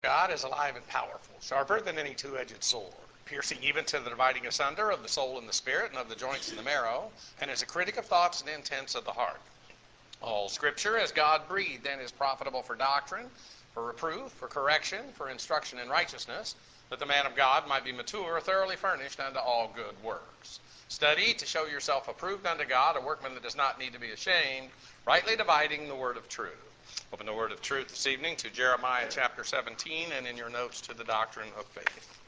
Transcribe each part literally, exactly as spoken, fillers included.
God is alive and powerful, sharper than any two-edged sword, piercing even to the dividing asunder of the soul and the spirit and of the joints and the marrow, and is a critic of thoughts and intents of the heart. All Scripture is God-breathed and is profitable for doctrine, for reproof, for correction, for instruction in righteousness, that the man of God might be mature, thoroughly furnished unto all good works. Study to show yourself approved unto God, a workman that does not need to be ashamed, rightly dividing the word of truth. Open the word of truth this evening to Jeremiah chapter seventeen, and in your notes to the doctrine of faith.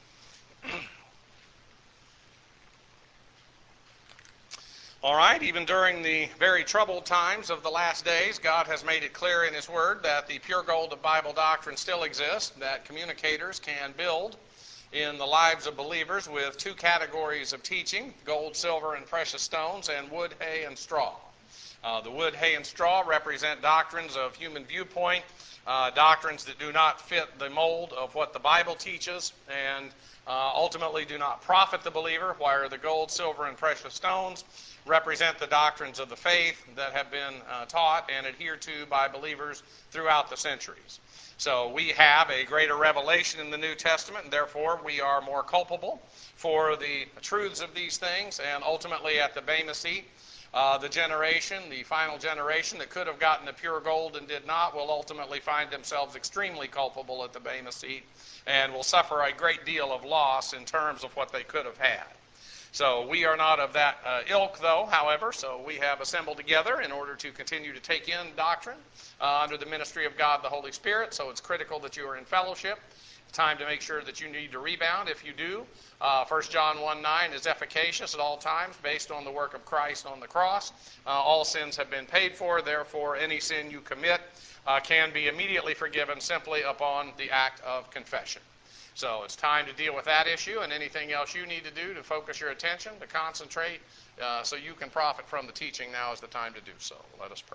All right, even during the very troubled times of the last days, God has made it clear in His Word that the pure gold of Bible doctrine still exists, that communicators can build in the lives of believers with two categories of teaching, gold, silver, and precious stones, and wood, hay, and straw. Uh, the wood, hay, and straw represent doctrines of human viewpoint, uh, doctrines that do not fit the mold of what the Bible teaches, and uh, ultimately do not profit the believer, while the gold, silver, and precious stones represent the doctrines of the faith that have been uh, taught and adhered to by believers throughout the centuries. So we have a greater revelation in the New Testament, and therefore we are more culpable for the truths of these things, and ultimately at the Bema seat, Uh, the generation, the final generation that could have gotten the pure gold and did not, will ultimately find themselves extremely culpable at the Bema seat and will suffer a great deal of loss in terms of what they could have had. So we are not of that uh, ilk, though, however, so we have assembled together in order to continue to take in doctrine uh, under the ministry of God the Holy Spirit, so it's critical that you are in fellowship. Time to make sure that you need to rebound. If you do, uh, First John one nine is efficacious at all times based on the work of Christ on the cross. Uh, all sins have been paid for. Therefore, any sin you commit uh, can be immediately forgiven simply upon the act of confession. So it's time to deal with that issue, and anything else you need to do to focus your attention, to concentrate, uh, so you can profit from the teaching. Now is the time to do so. Let us pray.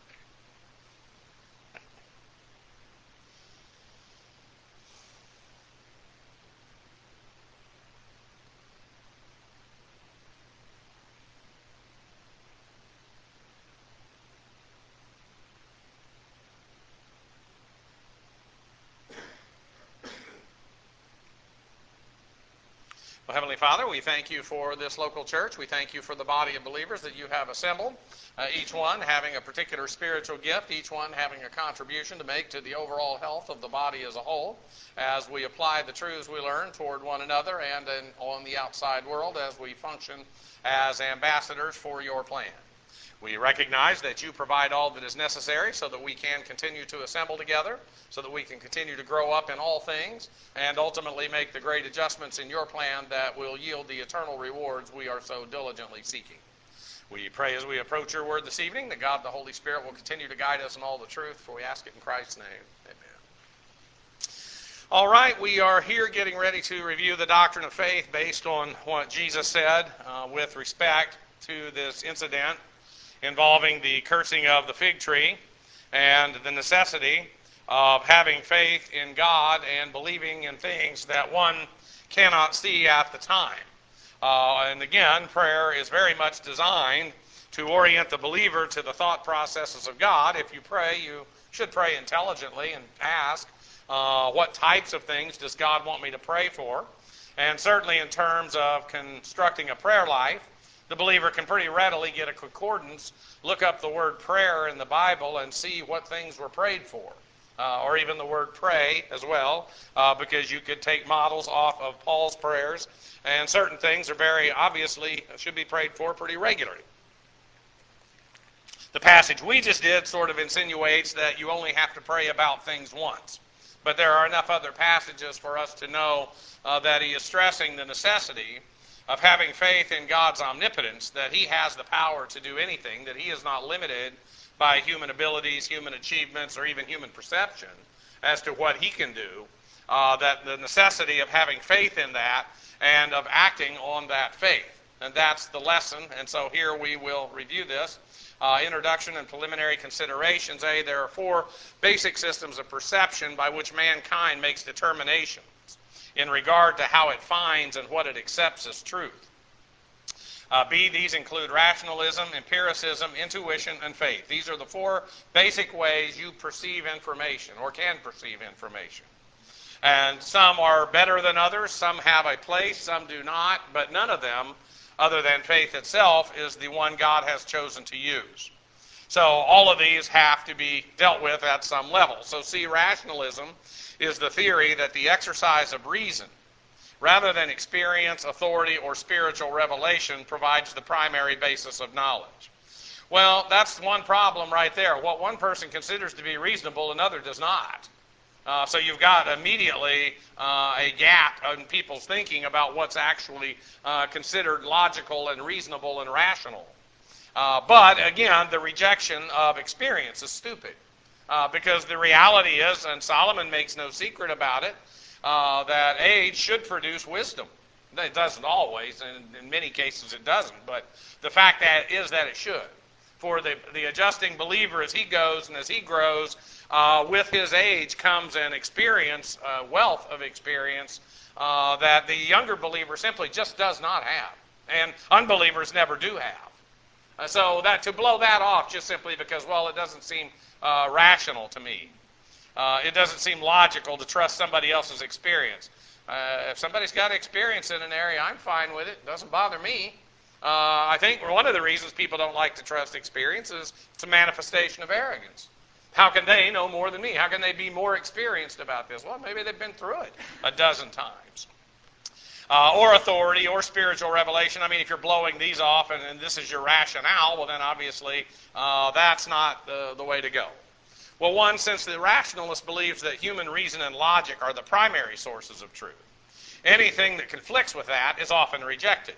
Well, Heavenly Father, we thank you for this local church. We thank you for the body of believers that you have assembled, uh, each one having a particular spiritual gift, each one having a contribution to make to the overall health of the body as a whole, as we apply the truths we learn toward one another and in, on the outside world as we function as ambassadors for your plan. We recognize that you provide all that is necessary so that we can continue to assemble together, so that we can continue to grow up in all things, and ultimately make the great adjustments in your plan that will yield the eternal rewards we are so diligently seeking. We pray as we approach your word this evening that God the Holy Spirit will continue to guide us in all the truth, for we ask it in Christ's name. Amen. All right, we are here getting ready to review the doctrine of faith based on what Jesus said uh, with respect to this incident involving the cursing of the fig tree and the necessity of having faith in God and believing in things that one cannot see at the time. Uh, and again, prayer is very much designed to orient the believer to the thought processes of God. If you pray, you should pray intelligently and ask, uh, what types of things does God want me to pray for? And certainly in terms of constructing a prayer life, the believer can pretty readily get a concordance, look up the word prayer in the Bible and see what things were prayed for, uh, or even the word pray as well, uh, because you could take models off of Paul's prayers, and certain things are very obviously should be prayed for pretty regularly. The passage we just did sort of insinuates that you only have to pray about things once, but there are enough other passages for us to know uh, that he is stressing the necessity of having faith in God's omnipotence, that he has the power to do anything, that he is not limited by human abilities, human achievements, or even human perception as to what he can do, uh, that the necessity of having faith in that and of acting on that faith. And that's the lesson, and so here we will review this. Uh, introduction and preliminary considerations. A, there are four basic systems of perception by which mankind makes determinations in regard to how it finds and what it accepts as truth. Uh, B, these include rationalism, empiricism, intuition, and faith. These are the four basic ways you perceive information or can perceive information. And some are better than others, some have a place, some do not, but none of them, other than faith itself, is the one God has chosen to use. So all of these have to be dealt with at some level. So see, rationalism is the theory that the exercise of reason, rather than experience, authority, or spiritual revelation, provides the primary basis of knowledge. Well, that's one problem right there. What one person considers to be reasonable, another does not. Uh, so you've got immediately uh, a gap in people's thinking about what's actually uh, considered logical and reasonable and rational. Uh, but again, the rejection of experience is stupid. Uh, because the reality is, and Solomon makes no secret about it, uh, that age should produce wisdom. It doesn't always, and in many cases it doesn't, but the fact that is that it should. For the, the adjusting believer, as he goes and as he grows, uh, with his age comes an experience, uh, wealth of experience, uh, that the younger believer simply just does not have, and unbelievers never do have. Uh, so that to blow that off just simply because, well, it doesn't seem uh, rational to me. Uh, it doesn't seem logical to trust somebody else's experience. Uh, if somebody's got experience in an area, I'm fine with it. It doesn't bother me. Uh, I think one of the reasons people don't like to trust experience is it's a manifestation of arrogance. How can they know more than me? How can they be more experienced about this? Well, maybe they've been through it a dozen times. Uh, or authority or spiritual revelation. I mean, if you're blowing these off and, and this is your rationale, well, then obviously uh, that's not the, the way to go. Well, one, since the rationalist believes that human reason and logic are the primary sources of truth, anything that conflicts with that is often rejected.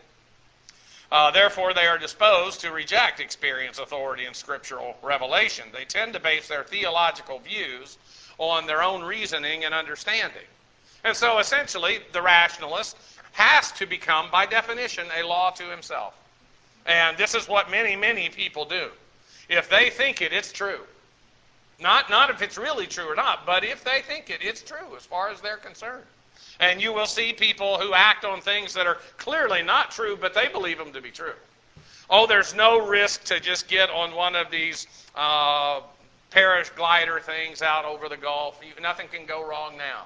Uh, therefore, they are disposed to reject experience, authority, and scriptural revelation. They tend to base their theological views on their own reasoning and understanding. And so, essentially, the rationalist has to become, by definition, a law to himself. And this is what many, many people do. If they think it, it's true. Not, not if it's really true or not, but if they think it, it's true as far as they're concerned. And you will see people who act on things that are clearly not true, but they believe them to be true. Oh, there's no risk to just get on one of these uh, paraglider things out over the Gulf. You, nothing can go wrong now.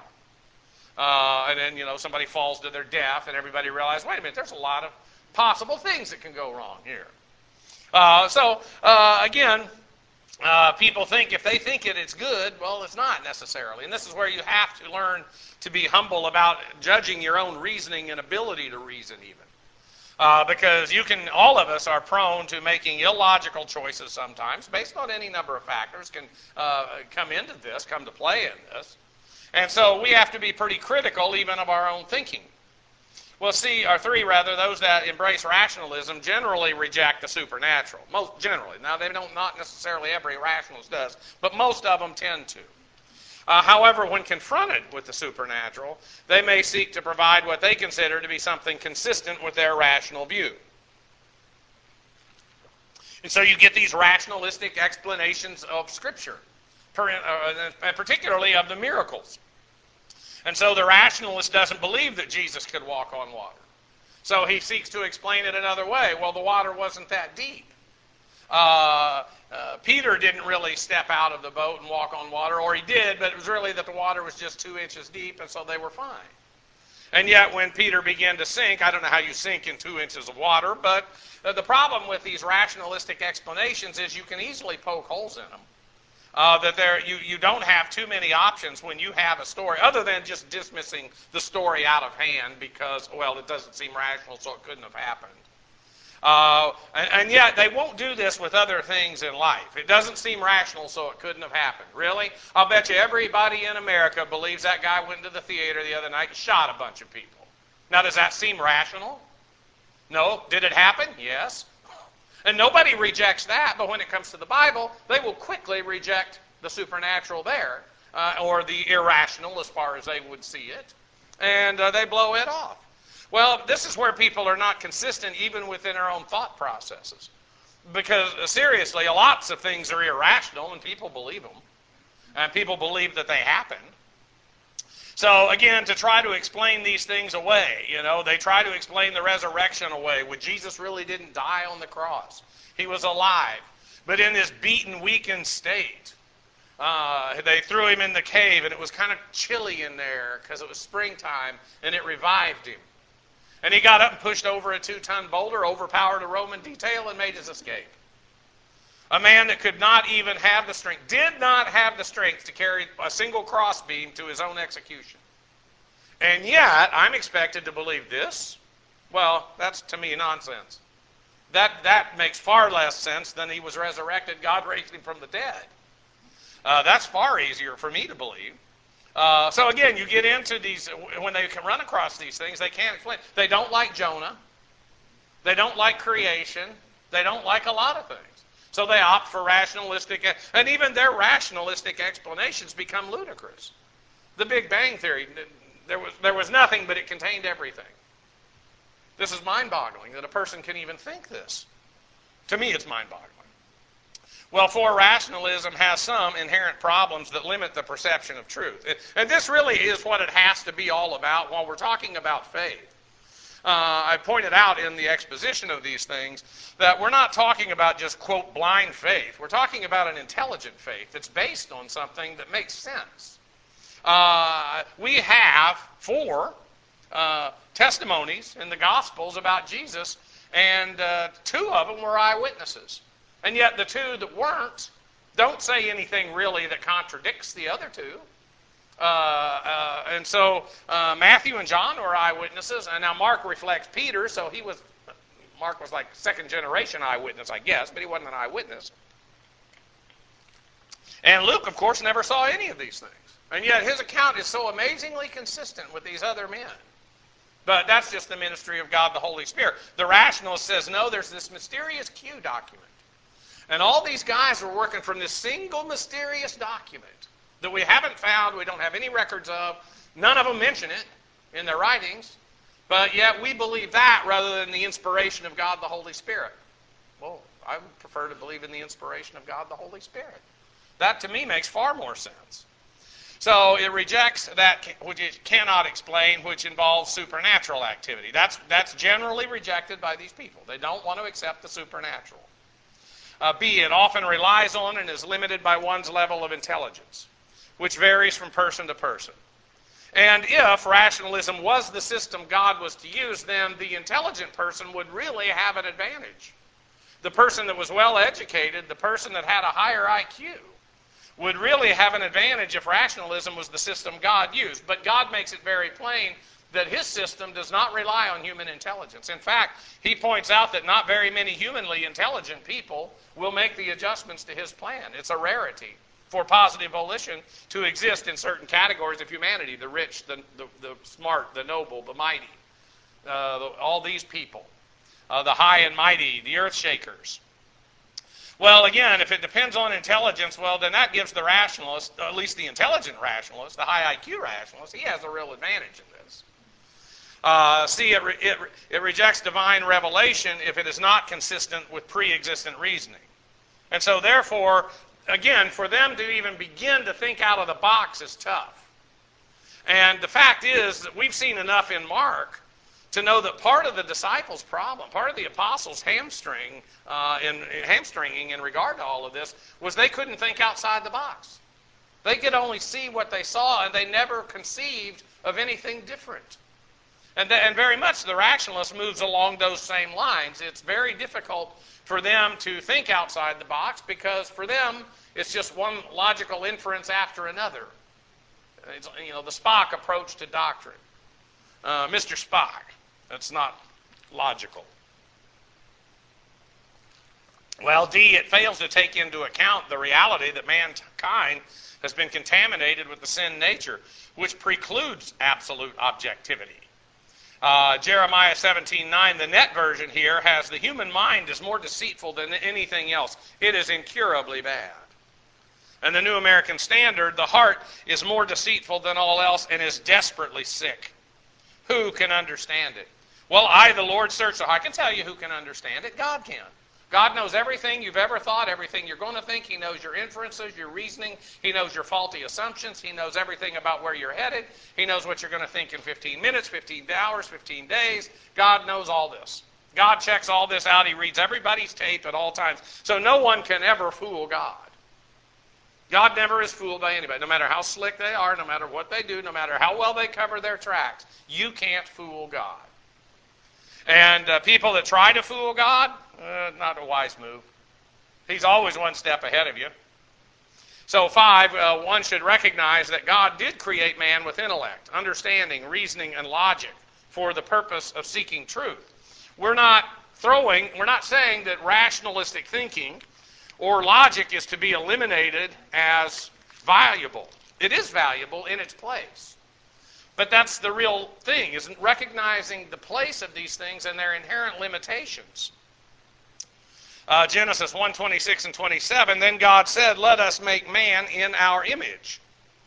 Uh, and then, you know, somebody falls to their death, and everybody realizes, wait a minute, there's a lot of possible things that can go wrong here. Uh, so, uh, again, uh, people think if they think it, it's good. Well, it's not necessarily. And this is where you have to learn to be humble about judging your own reasoning and ability to reason even. Uh, because you can, all of us are prone to making illogical choices sometimes based on any number of factors can uh, come into this, come to play in this. And so we have to be pretty critical even of our own thinking. Well, see, or three rather, those that embrace rationalism generally reject the supernatural. Most generally. Now, they don't, not necessarily every rationalist does, but most of them tend to. Uh, however, when confronted with the supernatural, they may seek to provide what they consider to be something consistent with their rational view. And so you get these rationalistic explanations of Scripture, particularly of the miracles. And so the rationalist doesn't believe that Jesus could walk on water. So he seeks to explain it another way. Well, the water wasn't that deep. Uh, uh, Peter didn't really step out of the boat and walk on water, or he did, but it was really that the water was just two inches deep, and so they were fine. And yet when Peter began to sink, I don't know how you sink in two inches of water, but uh, the problem with these rationalistic explanations is you can easily poke holes in them. Uh, that there, you, you don't have too many options when you have a story, other than just dismissing the story out of hand because, well, it doesn't seem rational, so it couldn't have happened. Uh, and, and yet they won't do this with other things in life. It doesn't seem rational, so it couldn't have happened. Really? I'll bet you everybody in America believes that guy went to the theater the other night and shot a bunch of people. Now, does that seem rational? No. Did it happen? Yes. And nobody rejects that, but when it comes to the Bible, they will quickly reject the supernatural there, uh, or the irrational as far as they would see it, and uh, they blow it off. Well, this is where people are not consistent even within their own thought processes. Because, uh, seriously, lots of things are irrational, and people believe them, and people believe that they happened. So, again, to try to explain these things away, you know, they try to explain the resurrection away. When Jesus really didn't die on the cross. He was alive, but in this beaten, weakened state. Uh, they threw him in the cave, and it was kind of chilly in there because it was springtime, and it revived him. And he got up and pushed over a two-ton boulder, overpowered a Roman detail, and made his escape. A man that could not even have the strength, did not have the strength to carry a single crossbeam to his own execution. And yet, I'm expected to believe this? Well, that's to me nonsense. That, that makes far less sense than he was resurrected, God raised him from the dead. Uh, that's far easier for me to believe. Uh, so again, you get into these, when they can run across these things, they can't explain. They don't like Jonah. They don't like creation. They don't like a lot of things. So they opt for rationalistic, and even their rationalistic explanations become ludicrous. The Big Bang Theory, there was, there was nothing, but it contained everything. This is mind-boggling that a person can even think this. To me, it's mind-boggling. Well, for rationalism has some inherent problems that limit the perception of truth. And this really is what it has to be all about while we're talking about faith. Uh, I pointed out in the exposition of these things that we're not talking about just, quote, blind faith. We're talking about an intelligent faith that's based on something that makes sense. Uh, we have four uh, testimonies in the Gospels about Jesus, and uh, two of them were eyewitnesses. And yet the two that weren't don't say anything really that contradicts the other two. Uh, uh, and so uh, Matthew and John were eyewitnesses, and now Mark reflects Peter, so he was, Mark was like second generation eyewitness, I guess, but he wasn't an eyewitness. And Luke, of course, never saw any of these things. And yet his account is so amazingly consistent with these other men. But that's just the ministry of God the Holy Spirit. The rationalist says, no, there's this mysterious Q document. And all these guys were working from this single mysterious document that we haven't found, we don't have any records of. None of them mention it in their writings. But yet we believe that rather than the inspiration of God the Holy Spirit. Well, I would prefer to believe in the inspiration of God the Holy Spirit. That to me makes far more sense. So it rejects that which it cannot explain, which involves supernatural activity. That's, that's generally rejected by these people. They don't want to accept the supernatural. Uh, B, it often relies on and is limited by one's level of intelligence, which varies from person to person. And if rationalism was the system God was to use, then the intelligent person would really have an advantage. The person that was well educated, the person that had a higher I Q, would really have an advantage if rationalism was the system God used. But God makes it very plain that his system does not rely on human intelligence. In fact, he points out that not very many humanly intelligent people will make the adjustments to his plan. It's a rarity for positive volition to exist in certain categories of humanity: the rich, the, the, the smart, the noble, the mighty, uh, the, all these people, uh, the high and mighty, the earth shakers. Well, again, if it depends on intelligence, well, then that gives the rationalist, at least the intelligent rationalist, the high I Q rationalist, he has a real advantage in this. Uh, see, it, re- it, re- it rejects divine revelation if it is not consistent with pre-existent reasoning. And so, therefore, again, for them to even begin to think out of the box is tough. And the fact is that we've seen enough in Mark to know that part of the disciples' problem, part of the apostles' hamstring, uh, in, in hamstringing in regard to all of this, was they couldn't think outside the box. They could only see what they saw, and they never conceived of anything different. And, th- and very much the rationalist moves along those same lines. It's very difficult for them to think outside the box because for them it's just one logical inference after another. It's, you know, the Spock approach to doctrine. Uh, Mister Spock, that's not logical. Well, D, it fails to take into account the reality that mankind has been contaminated with the sin nature, which precludes absolute objectivity. Uh, Jeremiah seventeen nine, the Net version here, has the human mind is more deceitful than anything else. It is incurably bad. And the New American Standard, the heart is more deceitful than all else and is desperately sick. Who can understand it? Well, I, the Lord, search the heart. I can tell you who can understand it. God can. God knows everything you've ever thought, everything you're going to think. He knows your inferences, your reasoning. He knows your faulty assumptions. He knows everything about where you're headed. He knows what you're going to think in fifteen minutes, fifteen hours, fifteen days. God knows all this. God checks all this out. He reads everybody's tape at all times. So no one can ever fool God. God never is fooled by anybody. No matter how slick they are, no matter what they do, no matter how well they cover their tracks, you can't fool God. And uh, people that try to fool God, uh, not a wise move. He's always one step ahead of you. So five, uh, one should recognize that God did create man with intellect, understanding, reasoning, and logic for the purpose of seeking truth. We're not throwing, we're not saying that rationalistic thinking or logic is to be eliminated as valuable. It is valuable in its place. But that's the real thing, isn't recognizing the place of these things and their inherent limitations. Uh, Genesis one twenty-six and twenty-seven, then God said, let us make man in our image.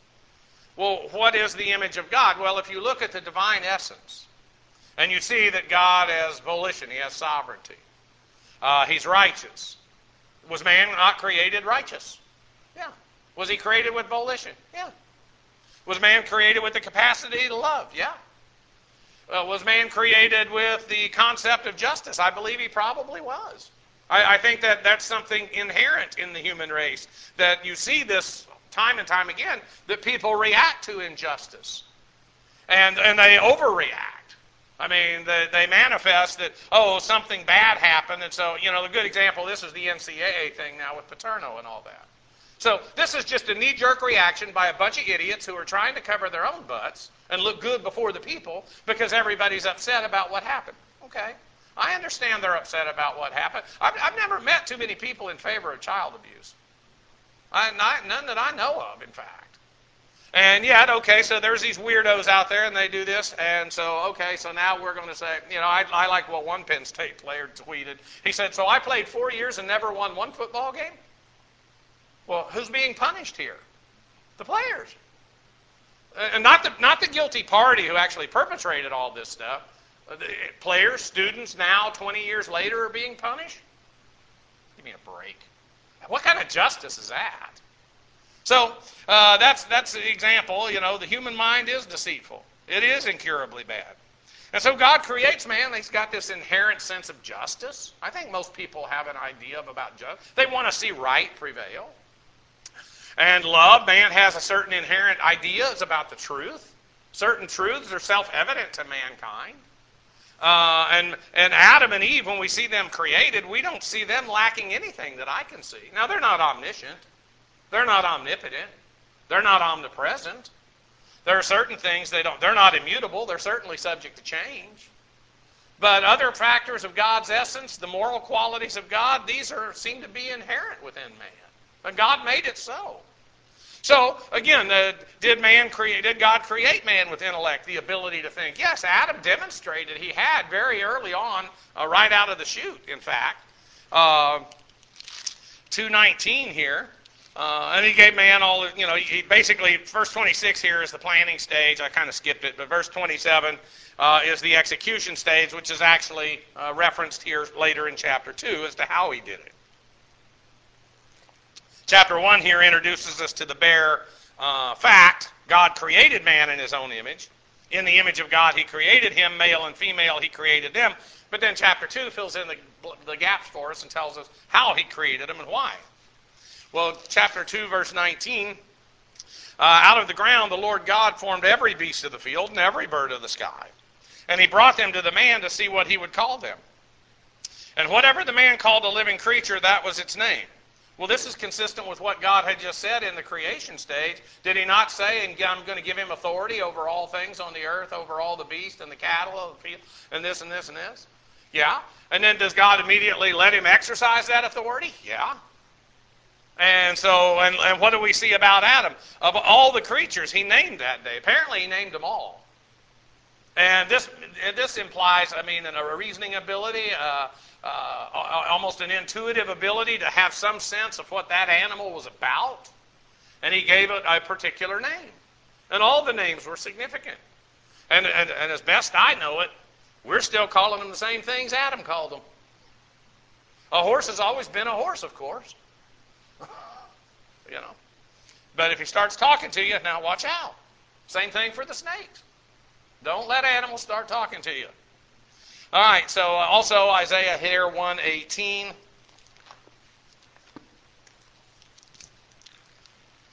Well, what is the image of God? Well, if you look at the divine essence, and you see that God has volition, he has sovereignty, uh, he's righteous. Was man not created righteous? Yeah. Was he created with volition? Yeah. Was man created with the capacity to love? Yeah. Uh, was man created with the concept of justice? I believe he probably was. I, I think that that's something inherent in the human race, that you see this time and time again, that people react to injustice. And, and they overreact. I mean, they, they manifest that, oh, something bad happened, and so, you know, the good example, this is the N C A A thing now with Paterno and all that. So this is just a knee-jerk reaction by a bunch of idiots who are trying to cover their own butts and look good before the people because everybody's upset about what happened. Okay, I understand they're upset about what happened. I've, I've never met too many people in favor of child abuse. I, not, none that I know of, in fact. And yet, okay, so there's these weirdos out there, and they do this, and so, okay, so now we're going to say, you know, I, I like what one Penn State player tweeted. He said, so I played four years and never won one football game? Well, who's being punished here? The players. And not the, not the guilty party who actually perpetrated all this stuff. The players, students, now, twenty years later, are being punished? Give me a break. What kind of justice is that? So uh, that's that's the example. You know, the human mind is deceitful. It is incurably bad. And so God creates man. He's got this inherent sense of justice. I think most people have an idea of about justice. They want to see right prevail. And love, man has a certain inherent ideas about the truth. Certain truths are self-evident to mankind. Uh, and, and Adam and Eve, when we see them created, we don't see them lacking anything that I can see. Now, they're not omniscient. They're not omnipotent. They're not omnipresent. There are certain things they don't, they're not immutable. They're certainly subject to change. But other factors of God's essence, the moral qualities of God, these are seem to be inherent within man. And God made it so. So, again, uh, did man create, did God create man with intellect, the ability to think? Yes, Adam demonstrated he had very early on, uh, right out of the chute, in fact. Uh, two nineteen here. Uh, and he gave man all, you know, he basically, verse twenty-six here is the planning stage. I kind of skipped it, but verse twenty-seven uh, is the execution stage, which is actually uh, referenced here later in chapter two as to how he did it. Chapter one here introduces us to the bare uh, fact, God created man in his own image. In the image of God he created him, male and female he created them. But then chapter two fills in the, the gaps for us and tells us how he created them and why. Well, chapter two, verse nineteen, uh, out of the ground the Lord God formed every beast of the field and every bird of the sky. And he brought them to the man to see what he would call them. And whatever the man called a living creature, that was its name. Well, this is consistent with what God had just said in the creation stage. Did he not say, and I'm going to give him authority over all things on the earth, over all the beasts and the cattle of the field, and this and this and this? Yeah. And then does God immediately let him exercise that authority? Yeah. And so, and, and what do we see about Adam? Of all the creatures he named that day, apparently he named them all. And this this implies, I mean, a reasoning ability, uh, uh, almost an intuitive ability to have some sense of what that animal was about. And he gave it a particular name. And all the names were significant. And, and, and as best I know it, we're still calling them the same things Adam called them. A horse has always been a horse, of course. You know. But if he starts talking to you, now watch out. Same thing for the snakes. Don't let animals start talking to you. All right, so uh, also Isaiah here, one eighteen.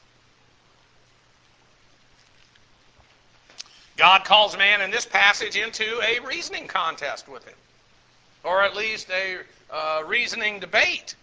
God calls man in this passage into a reasoning contest with him, or at least a uh, reasoning debate.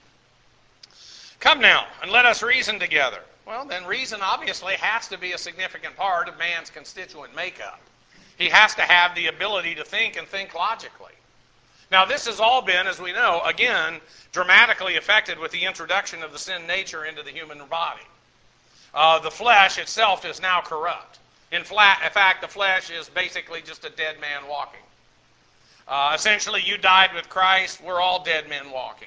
Come now, and let us reason together. Well, then reason obviously has to be a significant part of man's constituent makeup. He has to have the ability to think and think logically. Now, this has all been, as we know, again, dramatically affected with the introduction of the sin nature into the human body. Uh, the flesh itself is now corrupt. In, flat, in fact, the flesh is basically just a dead man walking. Uh, essentially, you died with Christ. We're all dead men walking.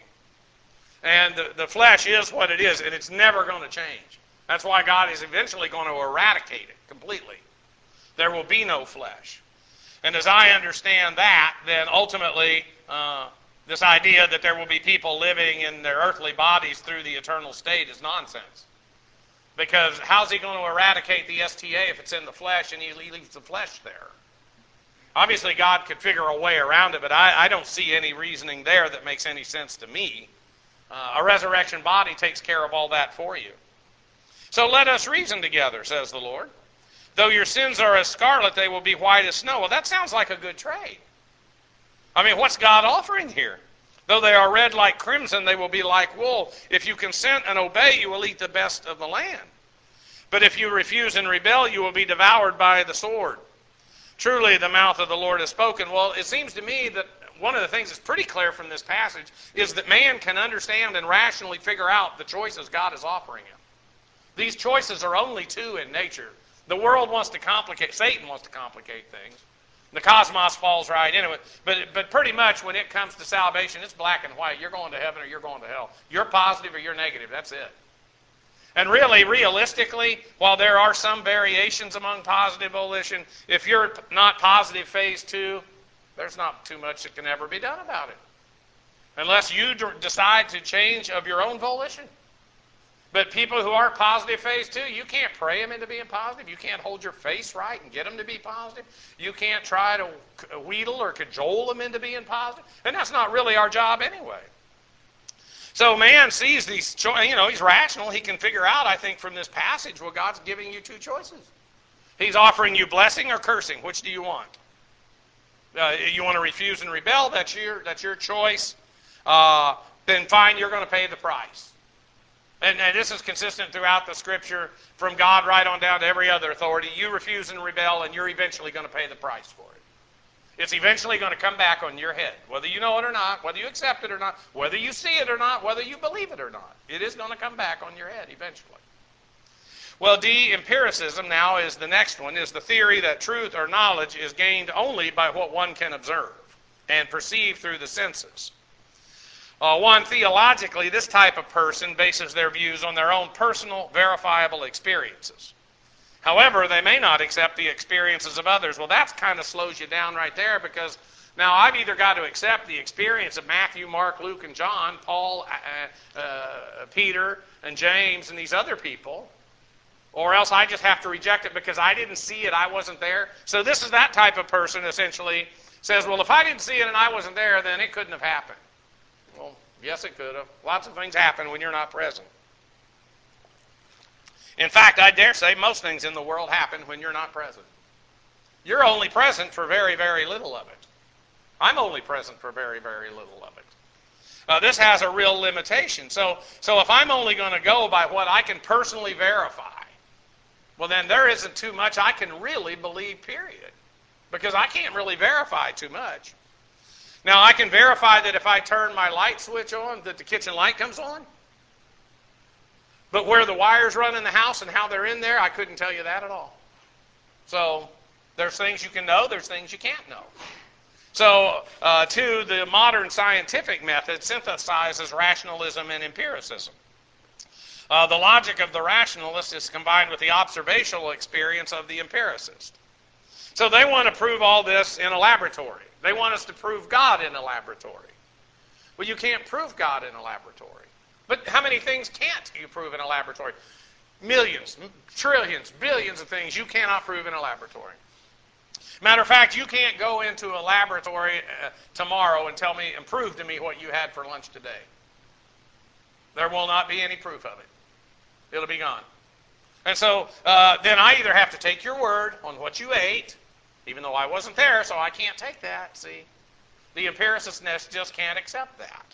And the, the flesh is what it is, and it's never going to change. That's why God is eventually going to eradicate it completely. There will be no flesh. And as I understand that, then ultimately, uh, this idea that there will be people living in their earthly bodies through the eternal state is nonsense. Because how's he going to eradicate the S T A if it's in the flesh and he leaves the flesh there? Obviously, God could figure a way around it, but I, I don't see any reasoning there that makes any sense to me. Uh, a resurrection body takes care of all that for you. So let us reason together, says the Lord. Though your sins are as scarlet, they will be white as snow. Well, that sounds like a good trade. I mean, what's God offering here? Though they are red like crimson, they will be like wool. If you consent and obey, you will eat the best of the land. But if you refuse and rebel, you will be devoured by the sword. Truly, the mouth of the Lord has spoken. Well, it seems to me that one of the things that's pretty clear from this passage is that man can understand and rationally figure out the choices God is offering him. These choices are only two in nature. The world wants to complicate, Satan wants to complicate things. The cosmos falls right into it. But, but pretty much when it comes to salvation, it's black and white. You're going to heaven or you're going to hell. You're positive or you're negative. That's it. And really, realistically, while there are some variations among positive volition, if you're not positive phase two, there's not too much that can ever be done about it. Unless you d- decide to change of your own volition. But people who are positive phase two, you can't pray them into being positive. You can't hold your face right and get them to be positive. You can't try to wheedle or cajole them into being positive. And that's not really our job anyway. So man sees these, cho- you know, he's rational. He can figure out, I think, from this passage, well, God's giving you two choices. He's offering you blessing or cursing. Which do you want? Uh, you want to refuse and rebel? That's your, that's your choice. Uh, then fine, you're going to pay the price. And, and this is consistent throughout the Scripture, from God right on down to every other authority. You refuse and rebel, and you're eventually going to pay the price for it. It's eventually going to come back on your head, whether you know it or not, whether you accept it or not, whether you see it or not, whether you believe it or not. It is going to come back on your head eventually. Well, D, empiricism now is the next one, is the theory that truth or knowledge is gained only by what one can observe and perceive through the senses. Uh, one, theologically, this type of person bases their views on their own personal, verifiable experiences. However, they may not accept the experiences of others. Well, that kind of slows you down right there, because now I've either got to accept the experience of Matthew, Mark, Luke, and John, Paul, uh, uh, Peter, and James, and these other people, or else I just have to reject it because I didn't see it, I wasn't there. So this is that type of person, essentially, says, well, if I didn't see it and I wasn't there, then it couldn't have happened. Well, yes, it could have. Lots of things happen when you're not present. In fact, I dare say most things in the world happen when you're not present. You're only present for very, very little of it. I'm only present for very, very little of it. Uh, this has a real limitation. So, so if I'm only going to go by what I can personally verify, well, then there isn't too much I can really believe, period. Because I can't really verify too much. Now, I can verify that if I turn my light switch on, that the kitchen light comes on. But where the wires run in the house and how they're in there, I couldn't tell you that at all. So there's things you can know, there's things you can't know. So, uh, two, the modern scientific method synthesizes rationalism and empiricism. Uh, the logic of the rationalist is combined with the observational experience of the empiricist. So they want to prove all this in a laboratory. They want us to prove God in a laboratory. Well, you can't prove God in a laboratory. But how many things can't you prove in a laboratory? Millions, trillions, billions of things you cannot prove in a laboratory. Matter of fact, you can't go into a laboratory uh, tomorrow and tell me and prove to me what you had for lunch today. There will not be any proof of it. It'll be gone. And so uh, then I either have to take your word on what you ate, even though I wasn't there, so I can't take that, see. The empiricist just can't accept that.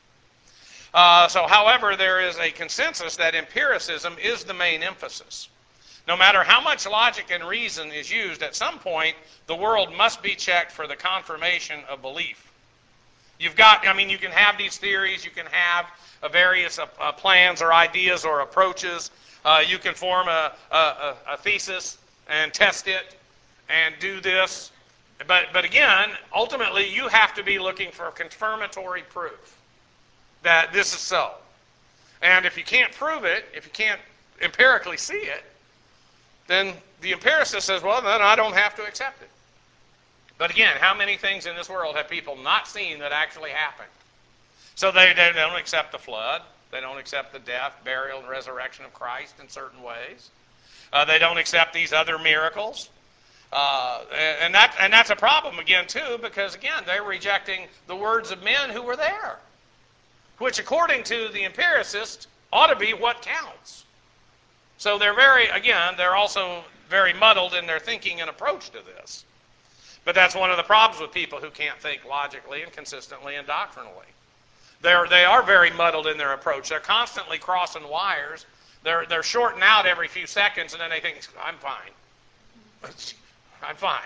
Uh, so, however, there is a consensus that empiricism is the main emphasis. No matter how much logic and reason is used, at some point, the world must be checked for the confirmation of belief. You've got, I mean, you can have these theories, you can have uh, various uh, uh, plans or ideas or approaches. Uh, you can form a, a, a thesis and test it and do this. But, but again, ultimately, you have to be looking for confirmatory proof that this is so. And if you can't prove it, if you can't empirically see it, then the empiricist says, well, then I don't have to accept it. But again, how many things in this world have people not seen that actually happened? So they, they don't accept the flood. They don't accept the death, burial, and resurrection of Christ in certain ways. Uh, they don't accept these other miracles. Uh, and, that, and that's a problem again, too, because, again, they're rejecting the words of men who were there, which, according to the empiricist, ought to be what counts. So they're very, again, they're also very muddled in their thinking and approach to this. But that's one of the problems with people who can't think logically and consistently and doctrinally. They're, they are very muddled in their approach. They're constantly crossing wires. They're, they're shorting out every few seconds, and then they think, I'm fine. I'm fine.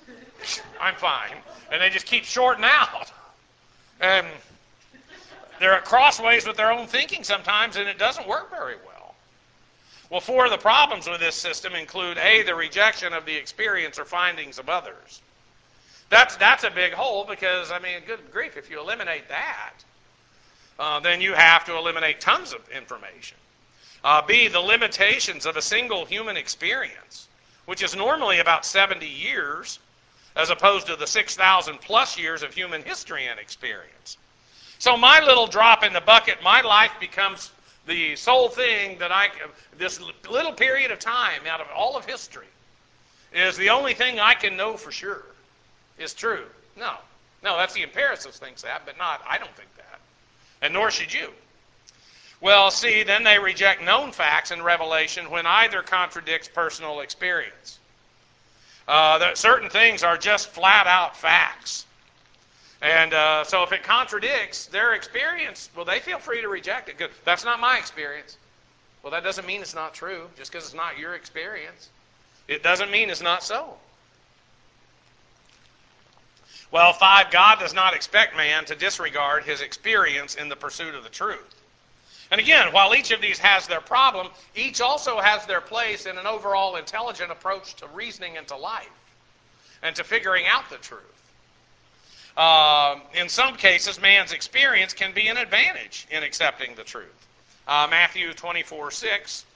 I'm fine. And they just keep shorting out. And they're at crossways with their own thinking sometimes, and it doesn't work very well. Well, four of the problems with this system include, A, the rejection of the experience or findings of others. That's that's a big hole because, I mean, good grief, if you eliminate that, uh, then you have to eliminate tons of information. Uh, B, the limitations of a single human experience, which is normally about seventy years, as opposed to the six thousand plus years of human history and experience. So my little drop in the bucket, my life becomes the sole thing that I, this little period of time out of all of history, is the only thing I can know for sure is true. No. No, that's the empiricist thinks that, but not, I don't think that. And nor should you. Well, see, then they reject known facts in revelation when either contradicts personal experience. Uh, that certain things are just flat out facts. And uh, so if it contradicts their experience, well, they feel free to reject it. That's not my experience. Well, that doesn't mean it's not true. Just because it's not your experience, it doesn't mean it's not so. Well, five, God does not expect man to disregard his experience in the pursuit of the truth. And again, while each of these has their problem, each also has their place in an overall intelligent approach to reasoning and to life and to figuring out the truth. Uh, in some cases, man's experience can be an advantage in accepting the truth. Uh, Matthew twenty-four six.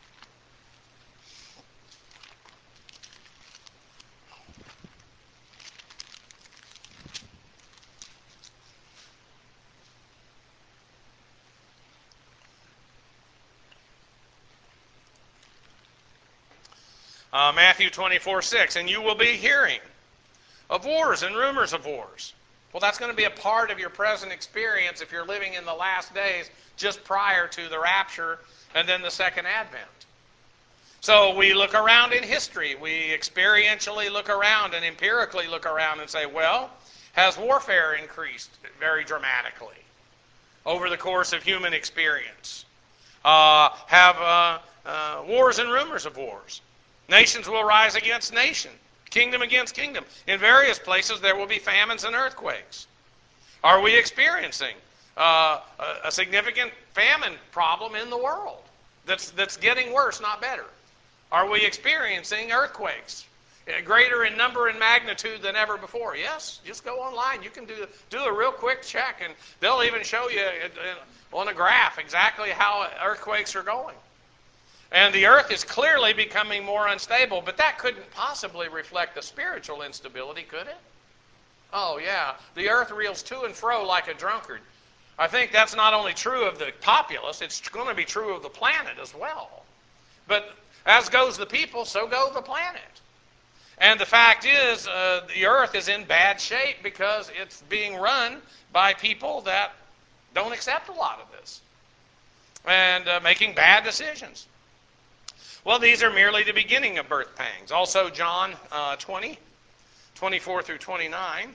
Uh, Matthew twenty-four six, and you will be hearing of wars and rumors of wars. Well, that's going to be a part of your present experience if you're living in the last days just prior to the rapture and then the second advent. So we look around in history. We experientially look around and empirically look around and say, well, has warfare increased very dramatically over the course of human experience? Uh, have uh, uh, wars and rumors of wars? Nations will rise against nation. Kingdom against kingdom. In various places there will be famines and earthquakes. Are we experiencing uh, a, a significant famine problem in the world that's, that's getting worse, not better? Are we experiencing earthquakes greater in number and magnitude than ever before? Yes, just go online. You can do, do a real quick check, and they'll even show you on a graph exactly how earthquakes are going. And the earth is clearly becoming more unstable, but that couldn't possibly reflect the spiritual instability, could it? Oh, yeah. The earth reels to and fro like a drunkard. I think that's not only true of the populace, it's going to be true of the planet as well. But as goes the people, so go the planet. And the fact is, uh, the earth is in bad shape because it's being run by people that don't accept a lot of this and uh, making bad decisions. Well, these are merely the beginning of birth pangs. Also, John uh, twenty, twenty-four through twenty-nine.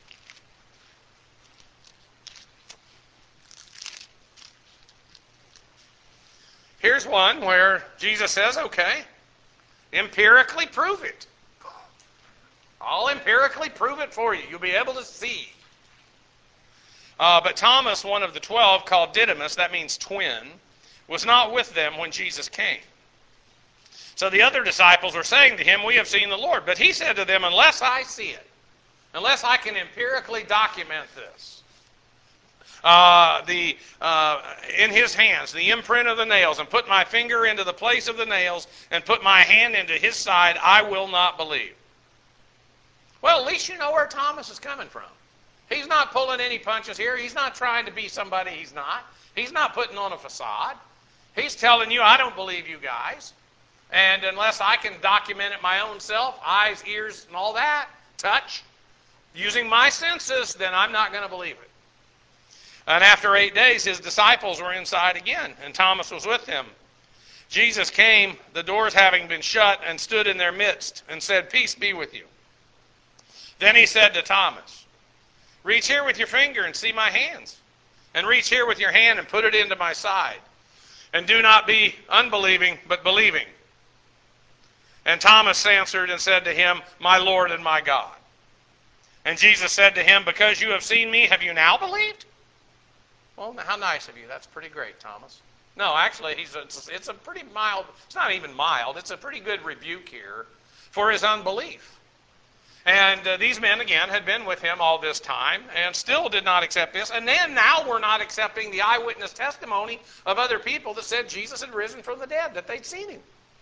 Here's one where Jesus says, okay, empirically prove it. I'll empirically prove it for you. You'll be able to see. Uh, but Thomas, one of the twelve, called Didymus, that means twin, was not with them when Jesus came. So the other disciples were saying to him, we have seen the Lord. But he said to them, unless I see it, unless I can empirically document this, uh, the uh, in his hands, the imprint of the nails, and put my finger into the place of the nails, and put my hand into his side, I will not believe. Well, at least you know where Thomas is coming from. He's not pulling any punches here. He's not trying to be somebody he's not. He's not putting on a facade. He's telling you, I don't believe you guys. And unless I can document it my own self, eyes, ears, and all that, touch, using my senses, then I'm not going to believe it. And after eight days, his disciples were inside again, and Thomas was with them. Jesus came, the doors having been shut, and stood in their midst, and said, peace be with you. Then he said to Thomas, reach here with your finger and see my hands, and reach here with your hand and put it into my side. And do not be unbelieving, but believing. And Thomas answered and said to him, my Lord and my God. And Jesus said to him, because you have seen me, have you now believed? Well, how nice of you. That's pretty great, Thomas. No, actually, he's a, it's, it's a pretty mild, it's not even mild, it's a pretty good rebuke here for his unbelief. And uh, these men, again, had been with him all this time and still did not accept this. And then now we're not accepting the eyewitness testimony of other people that said Jesus had risen from the dead, that they'd seen him.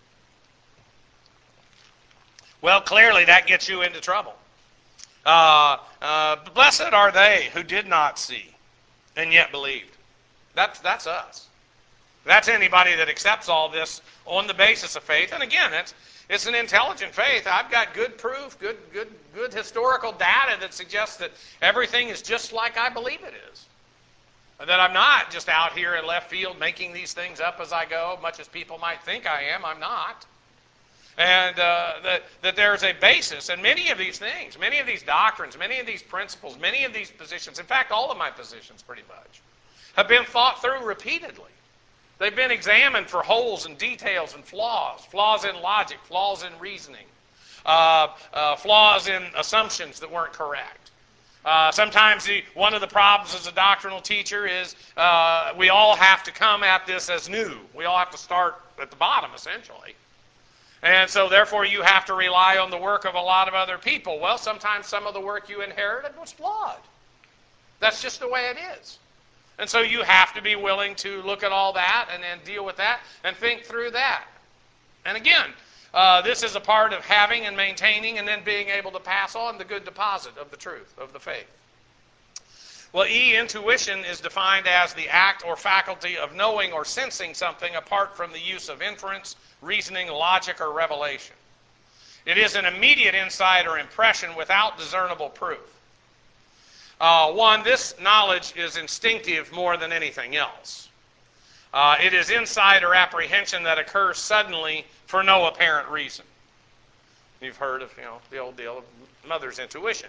Well, clearly that gets you into trouble. Uh, uh, blessed are they who did not see and yet believed. That's, that's us. That's anybody that accepts all this on the basis of faith. And again, it's it's an intelligent faith. I've got good proof, good good good historical data that suggests that everything is just like I believe it is. That I'm not just out here in left field making these things up as I go, much as people might think I am. I'm not. And uh, that, that there's a basis, and many of these things, many of these doctrines, many of these principles, many of these positions, in fact, all of my positions pretty much, have been thought through repeatedly. They've been examined for holes and details and flaws, flaws in logic, flaws in reasoning, uh, uh, flaws in assumptions that weren't correct. Uh, sometimes the, one of the problems as a doctrinal teacher is uh, we all have to come at this as new. We all have to start at the bottom, essentially. And so, therefore, you have to rely on the work of a lot of other people. Well, sometimes some of the work you inherited was flawed. That's just the way it is. And so you have to be willing to look at all that and then deal with that and think through that. And again, uh, this is a part of having and maintaining and then being able to pass on the good deposit of the truth, of the faith. Well, E, intuition is defined as the act or faculty of knowing or sensing something apart from the use of inference, reasoning, logic, or revelation. It is an immediate insight or impression without discernible proof. Uh, one, this knowledge is instinctive more than anything else. Uh, it is insight or apprehension that occurs suddenly for no apparent reason. You've heard of, you know, the old deal of mother's intuition.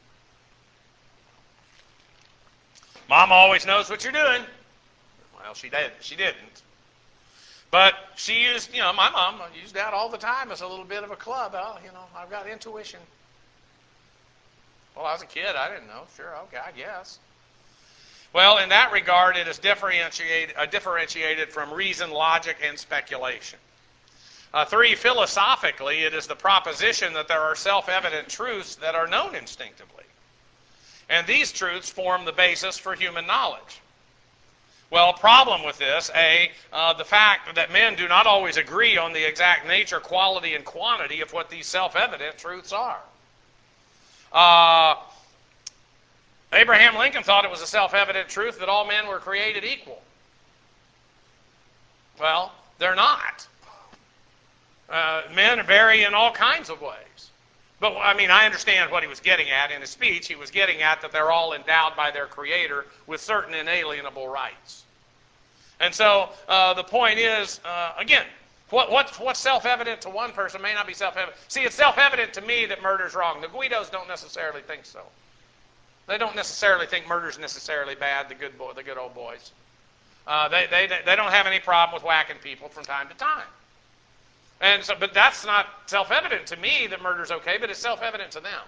Mom always knows what you're doing. Well, she did. She didn't. But she used, you know, my mom used that all the time as a little bit of a club. Oh, you know, I've got intuition. Well, I was a kid. I didn't know. Sure, okay, I guess. Well, in that regard, it is differentiated, uh, differentiated from reason, logic, and speculation. Uh, three, philosophically, it is the proposition that there are self-evident truths that are known instinctively. And these truths form the basis for human knowledge. Well, problem with this, A, uh, the fact that men do not always agree on the exact nature, quality, and quantity of what these self-evident truths are. Uh, Abraham Lincoln thought it was a self-evident truth that all men were created equal. Well, they're not. Uh, men vary in all kinds of ways. But, I mean, I understand what he was getting at in his speech. He was getting at that they're all endowed by their Creator with certain inalienable rights. And so uh, the point is, uh, again, What, what, what's self-evident to one person may not be self-evident. See, it's self-evident to me that murder's wrong. The Guidos don't necessarily think so. They don't necessarily think murder's necessarily bad, the good boy, the good old boys. Uh, they, they, they don't have any problem with whacking people from time to time. And so, but that's not self-evident to me that murder's okay, but it's self-evident to them.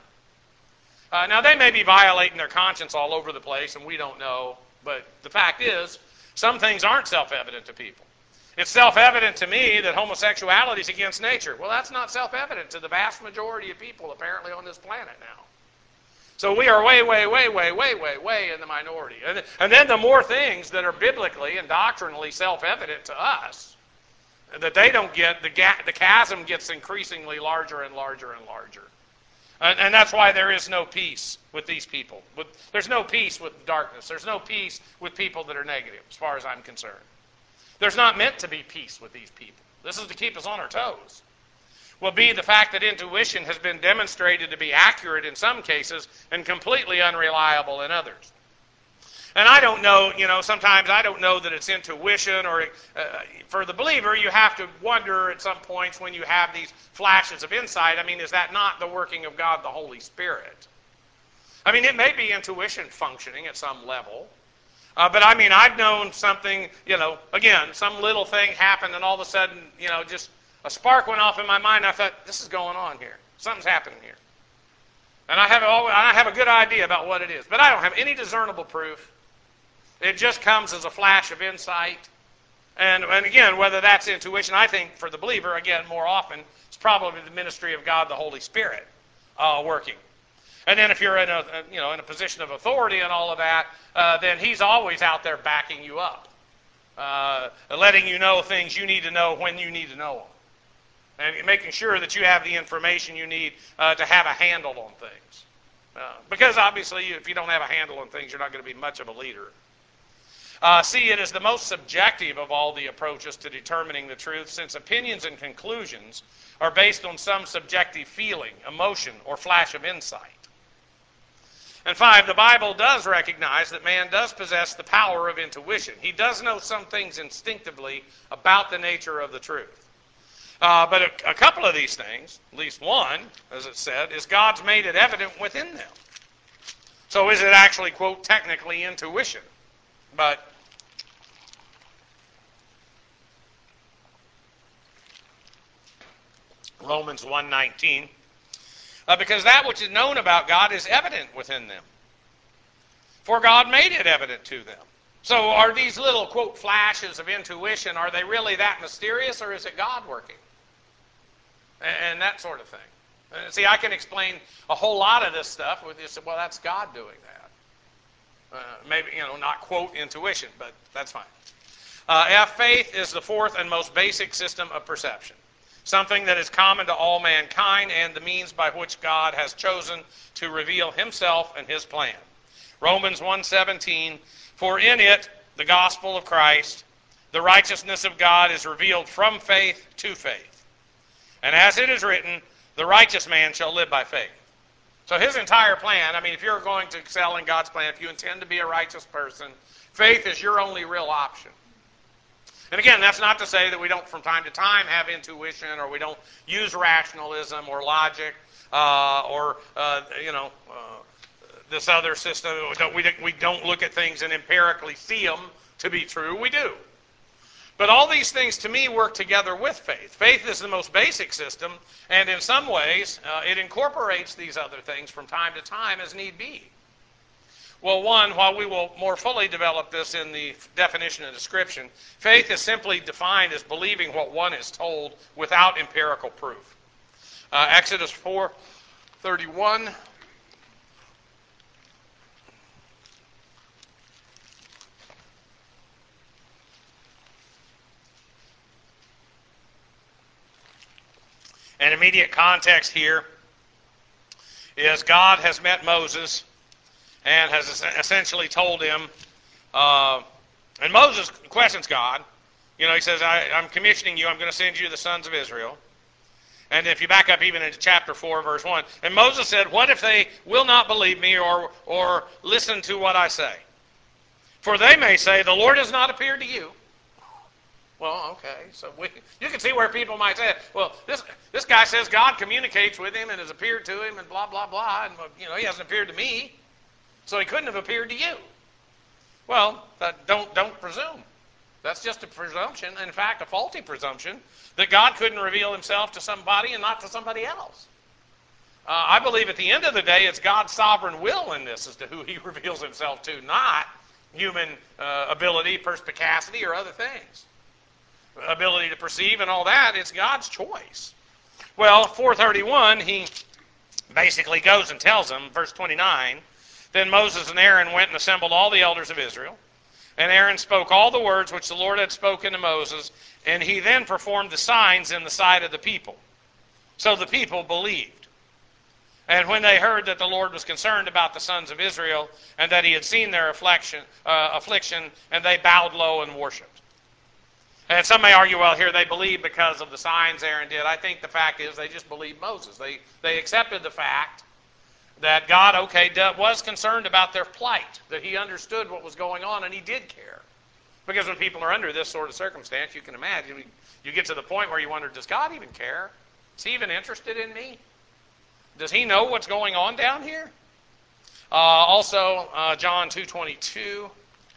Uh, now, they may be violating their conscience all over the place, and we don't know. But the fact is, some things aren't self-evident to people. It's self-evident to me that homosexuality is against nature. Well, that's not self-evident to the vast majority of people apparently on this planet now. So we are way, way, way, way, way, way, way in the minority. And, and then the more things that are biblically and doctrinally self-evident to us that they don't get, the, ga- the chasm gets increasingly larger and larger and larger. And, and that's why there is no peace with these people. With, there's no peace with darkness. There's no peace with people that are negative, as far as I'm concerned. There's not meant to be peace with these people. This is to keep us on our toes. Will be the fact that intuition has been demonstrated to be accurate in some cases and completely unreliable in others. And I don't know, you know, sometimes I don't know that it's intuition or uh, for the believer, you have to wonder at some points when you have these flashes of insight, I mean, is that not the working of God, the Holy Spirit? I mean, it may be intuition functioning at some level. Uh, but I mean, I've known something, you know, again, some little thing happened and all of a sudden, you know, just a spark went off in my mind. I thought, this is going on here. Something's happening here. And I have, always, I have a good idea about what it is. But I don't have any discernible proof. It just comes as a flash of insight. And, and again, whether that's intuition, I think for the believer, again, more often, it's probably the ministry of God, the Holy Spirit, uh, working. And then if you're in a, you know, in a position of authority and all of that, uh, then he's always out there backing you up, uh, letting you know things you need to know when you need to know them, and making sure that you have the information you need uh, to have a handle on things. Uh, because obviously, if you don't have a handle on things, you're not going to be much of a leader. Uh, see, it is the most subjective of all the approaches to determining the truth, since opinions and conclusions are based on some subjective feeling, emotion, or flash of insight. And five, the Bible does recognize that man does possess the power of intuition. He does know some things instinctively about the nature of the truth. Uh, but a, a couple of these things, at least one, as it said, is God's made it evident within them. So is it actually, quote, technically intuition? But Romans one nineteen, uh, because that which is known about God is evident within them. For God made it evident to them. So are these little, quote, flashes of intuition, are they really that mysterious, or is it God working? And, and that sort of thing. And see, I can explain a whole lot of this stuff with you. Say, well, that's God doing that. Uh, maybe, you know, not, quote, intuition, but that's fine. Uh, F, faith is the fourth and most basic system of perception. Something that is common to all mankind and the means by which God has chosen to reveal himself and his plan. Romans one seventeen, for in it, the gospel of Christ, the righteousness of God is revealed from faith to faith. And as it is written, the righteous man shall live by faith. So his entire plan, I mean, if you're going to excel in God's plan, if you intend to be a righteous person, faith is your only real option. And again, that's not to say that we don't from time to time have intuition, or we don't use rationalism or logic, uh, or, uh, you know, uh, this other system. We don't, we don't look at things and empirically see them to be true. We do. But all these things, to me, work together with faith. Faith is the most basic system, and in some ways, uh, it incorporates these other things from time to time as need be. Well, one, while we will more fully develop this in the definition and description, faith is simply defined as believing what one is told without empirical proof. Uh, Exodus four thirty-one. An immediate context here is God has met Moses and has essentially told him, uh, and Moses questions God. You know, he says, I, I'm commissioning you, I'm going to send you the sons of Israel. And if you back up even into chapter four, verse one, and Moses said, what if they will not believe me or, or listen to what I say? For they may say, the Lord has not appeared to you. Well, okay. So we, you can see where people might say, well, this this guy says God communicates with him and has appeared to him and blah, blah, blah. And, you know, he hasn't appeared to me, so he couldn't have appeared to you. Well, that, don't don't presume. That's just a presumption, in fact, a faulty presumption, that God couldn't reveal himself to somebody and not to somebody else. Uh, I believe at the end of the day, it's God's sovereign will in this as to who he reveals himself to, not human uh, ability, perspicacity, or other things. Ability to perceive and all that, it's God's choice. Well, four thirty-one, he basically goes and tells them, verse twenty-nine, then Moses and Aaron went and assembled all the elders of Israel. And Aaron spoke all the words which the Lord had spoken to Moses, and he then performed the signs in the sight of the people. So the people believed. And when they heard that the Lord was concerned about the sons of Israel, and that he had seen their affliction, uh, affliction, and they bowed low and worshipped. And some may argue, well, here they believe because of the signs Aaron did. I think the fact is they just believed Moses. They they accepted the fact that God, okay, was concerned about their plight, that he understood what was going on, and he did care. Because when people are under this sort of circumstance, you can imagine, you get to the point where you wonder, does God even care? Is he even interested in me? Does he know what's going on down here? Uh, also, uh, John two twenty-two.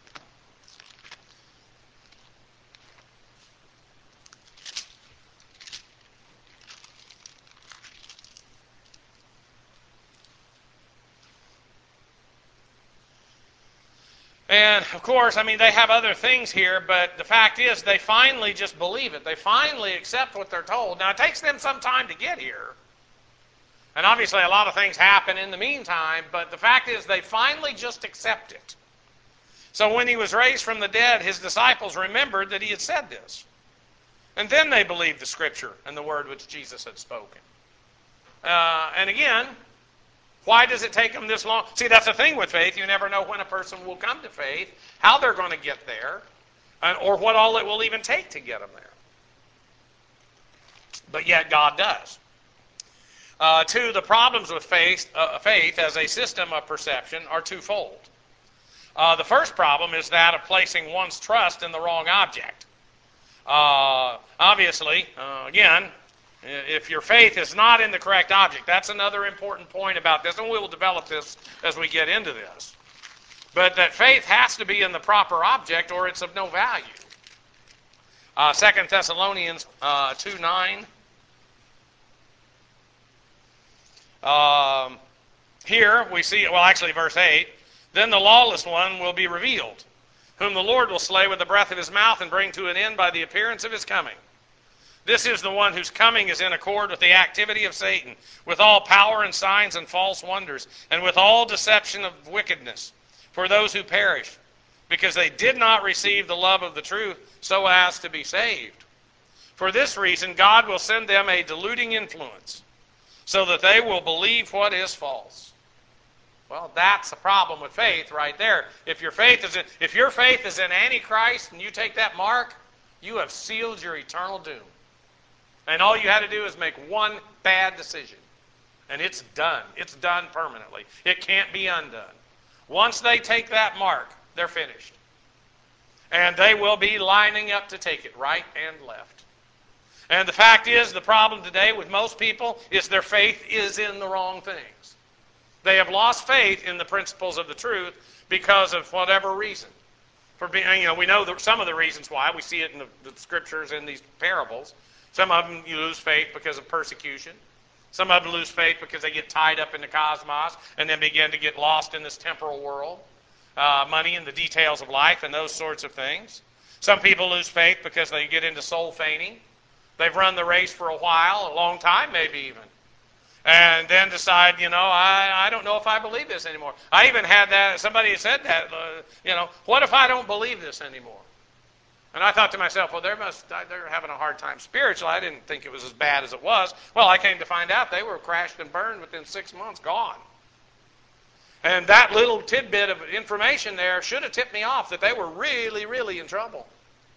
And, of course, I mean, they have other things here, but the fact is they finally just believe it. They finally accept what they're told. Now, it takes them some time to get here. And obviously a lot of things happen in the meantime, but the fact is they finally just accept it. So when he was raised from the dead, his disciples remembered that he had said this. And then they believed the Scripture and the word which Jesus had spoken. Uh, and again, why does it take them this long? See, that's the thing with faith. You never know when a person will come to faith, how they're going to get there, or what all it will even take to get them there. But yet God does. Uh, two, the problems with faith, uh, faith as a system of perception are twofold. Uh, the first problem is that of placing one's trust in the wrong object. Uh, obviously, uh, again, if your faith is not in the correct object, that's another important point about this, and we will develop this as we get into this. But that faith has to be in the proper object or it's of no value. Uh, Second Thessalonians uh, two nine. Um, here we see, well actually verse eight, then the lawless one will be revealed, whom the Lord will slay with the breath of his mouth and bring to an end by the appearance of his coming. This is the one whose coming is in accord with the activity of Satan, with all power and signs and false wonders, and with all deception of wickedness, for those who perish, because they did not receive the love of the truth so as to be saved. For this reason, God will send them a deluding influence, so that they will believe what is false. Well, that's the problem with faith right there. If your faith is in, if your faith is in Antichrist and you take that mark, you have sealed your eternal doom. And all you had to do is make one bad decision. And it's done. It's done permanently. It can't be undone. Once they take that mark, they're finished. And they will be lining up to take it right and left. And the fact is, the problem today with most people is their faith is in the wrong things. They have lost faith in the principles of the truth because of whatever reason. For being, you know, we know the, some of the reasons why. We see it in the, the scriptures in these parables. Some of them you lose faith because of persecution. Some of them lose faith because they get tied up in the cosmos and then begin to get lost in this temporal world. Uh, money and the details of life and those sorts of things. Some people lose faith because they get into soul feigning. They've run the race for a while, a long time maybe even. And then decide, you know, I, I don't know if I believe this anymore. I even had that, somebody said that, uh, you know, what if I don't believe this anymore? And I thought to myself, well, they must, they're having a hard time spiritually. I didn't think it was as bad as it was. Well, I came to find out they were crashed and burned within six months, gone. And that little tidbit of information there should have tipped me off that they were really, really in trouble.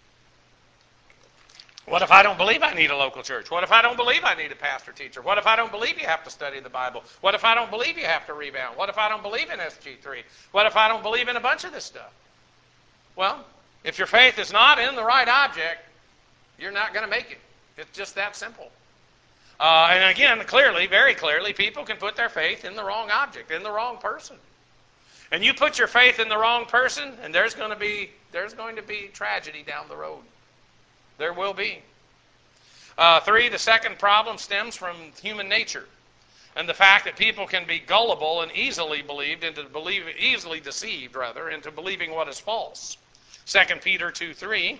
What if I don't believe I need a local church? What if I don't believe I need a pastor teacher? What if I don't believe you have to study the Bible? What if I don't believe you have to rebound? What if I don't believe in S G three? What if I don't believe in a bunch of this stuff? Well, if your faith is not in the right object, You're not going to make it. It's just that simple. Uh, and again, clearly, very clearly, people can put their faith in the wrong object, in the wrong person. And you put your faith in the wrong person, and there's going to be there's going to be tragedy down the road. There will be. Uh, three, the second problem stems from human nature and the fact that people can be gullible and easily believed into believe easily deceived rather into believing what is false. Second Peter two three.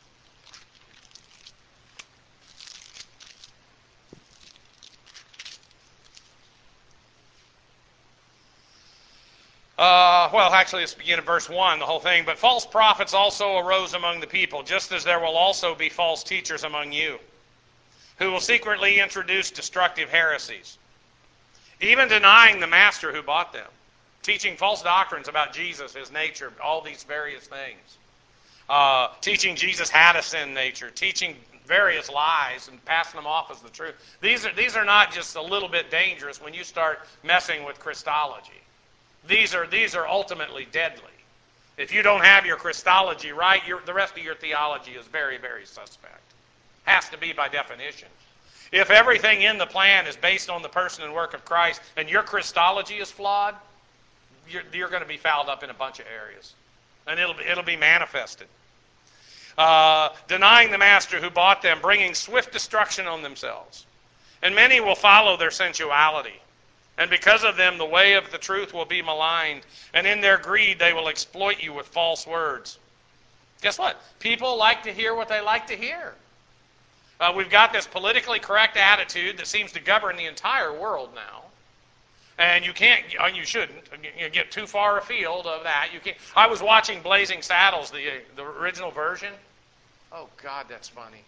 Uh, well, actually, let's begin at verse one, the whole thing. But false prophets also arose among the people, just as there will also be false teachers among you, who will secretly introduce destructive heresies, even denying the master who bought them, teaching false doctrines about Jesus, his nature, all these various things. Uh, teaching Jesus had a sin nature, teaching various lies and passing them off as the truth. These are, these are not just a little bit dangerous when you start messing with Christology. These are these are ultimately deadly. If you don't have your Christology right, your, the rest of your theology is very, very suspect. Has to be by definition. If everything in the plan is based on the person and work of Christ, and your Christology is flawed, you're, you're going to be fouled up in a bunch of areas, and it'll it'll be manifested. Uh, denying the master who bought them, bringing swift destruction on themselves, and many will follow their sensuality. And because of them, the way of the truth will be maligned, and in their greed they will exploit you with false words. Guess what? People like to hear what they like to hear. Uh, we've got this politically correct attitude that seems to govern the entire world now. And you can't, and you shouldn't, get too far afield of that. You can't. I was watching Blazing Saddles, the, the original version. Oh, God, that's funny.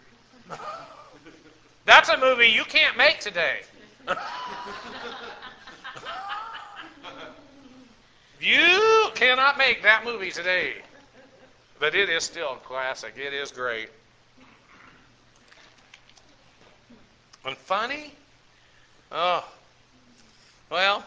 That's a movie you can't make today. You cannot make that movie today. But it is still a classic. It is great. And funny? Oh. Well.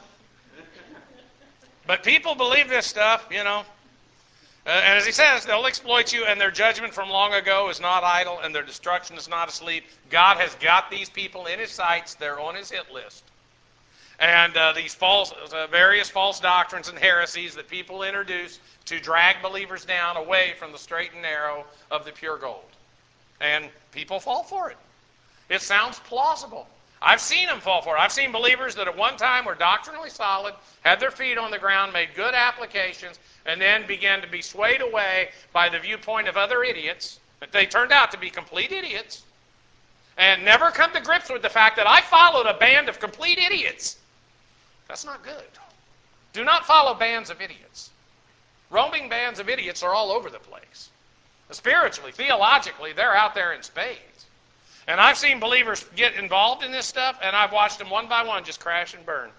But people believe this stuff, you know. And as he says, they'll exploit you, and their judgment from long ago is not idle, and their destruction is not asleep. God has got these people in his sights. They're on his hit list. And uh, these false, uh, various false doctrines and heresies that people introduce to drag believers down away from the straight and narrow of the pure gold. And people fall for it. It sounds plausible. I've seen them fall for it. I've seen believers that at one time were doctrinally solid, had their feet on the ground, made good applications, and then began to be swayed away by the viewpoint of other idiots. But they turned out to be complete idiots and never come to grips with the fact that I followed a band of complete idiots. That's not good. Do not follow bands of idiots. Roaming bands of idiots are all over the place. Spiritually, theologically, they're out there in spades. And I've seen believers get involved in this stuff, and I've watched them one by one just crash and burn.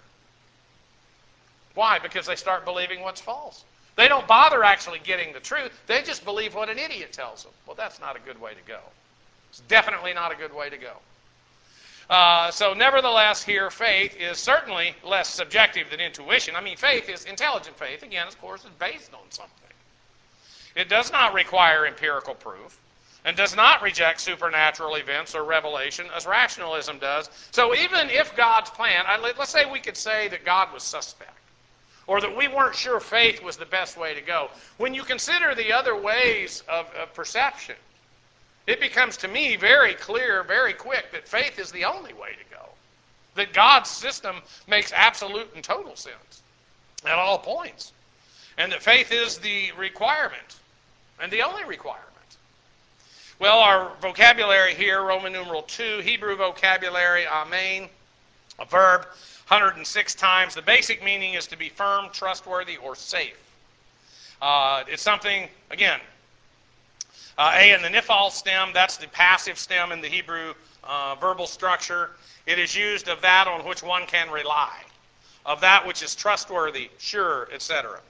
Why? Because they start believing what's false. They don't bother actually getting the truth. They just believe what an idiot tells them. Well, that's not a good way to go. It's definitely not a good way to go. Uh, so nevertheless, here, faith is certainly less subjective than intuition. I mean, faith is intelligent faith. Again, of course, is based on something. It does not require empirical proof and does not reject supernatural events or revelation as rationalism does. So even if God's plan, let's say we could say that God was suspect, or that we weren't sure faith was the best way to go. When you consider the other ways of, of perception, it becomes to me very clear, very quick, that faith is the only way to go. That God's system makes absolute and total sense at all points. And that faith is the requirement, and the only requirement. Well, our vocabulary here, Roman numeral two, Hebrew vocabulary, amen, a verb, one hundred six times. The basic meaning is to be firm, trustworthy, or safe. Uh, it's something, again, Uh, A in the nifal stem, that's the passive stem in the Hebrew uh, verbal structure. It is used of that on which one can rely, of that which is trustworthy, sure, et cetera.